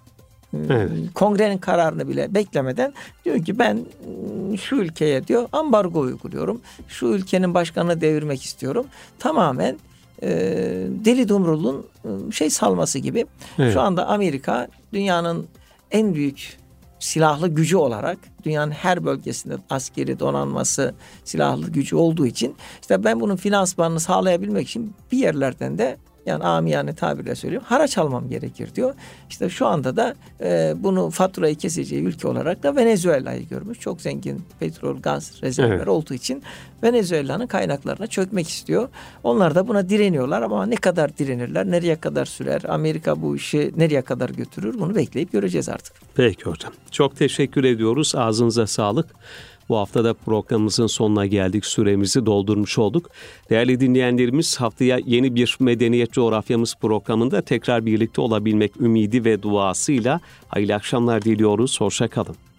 Evet.
Kongrenin kararını bile beklemeden diyor ki ben şu ülkeye diyor ambargo uyguluyorum. Şu ülkenin başkanını devirmek istiyorum. Tamamen deli dumrulun salması gibi.
Evet.
Şu anda Amerika dünyanın en büyük silahlı gücü olarak dünyanın her bölgesinde askeri donanması, silahlı gücü olduğu için işte ben bunun finansmanını sağlayabilmek için bir yerlerden de yani amiyane tabirle söylüyorum haraç almam gerekir diyor. İşte şu anda da bunu faturayı keseceği ülke olarak da Venezuela'yı görmüş. Çok zengin petrol, gaz rezervleri olduğu için Venezuela'nın kaynaklarına çökmek istiyor. Onlar da buna direniyorlar ama ne kadar direnirler, nereye kadar sürer, Amerika bu işi nereye kadar götürür bunu bekleyip göreceğiz artık.
Peki hocam. Çok teşekkür ediyoruz. Ağzınıza sağlık. Bu hafta da programımızın sonuna geldik. Süremizi doldurmuş olduk. Değerli dinleyenlerimiz, haftaya yeni bir Medeniyet Coğrafyamız programında tekrar birlikte olabilmek ümidi ve duasıyla hayırlı akşamlar diliyoruz. Hoşça kalın.